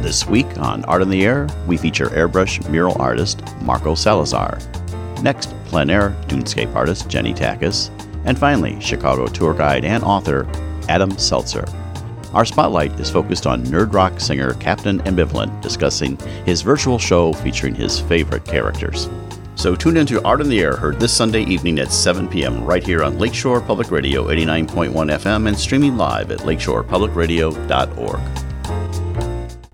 This week on Art on the Air, we feature airbrush mural artist Marco Salazar. Next, plein air dunescape artist Jenny Takis. And finally, Chicago tour guide and author Adam Seltzer. Our spotlight is focused on nerd rock singer Captain Ambivalent discussing his virtual show featuring his favorite characters. So tune into Art on the Air, heard this Sunday evening at 7 p.m. right here on Lakeshore Public Radio 89.1 FM and streaming live at lakeshorepublicradio.org.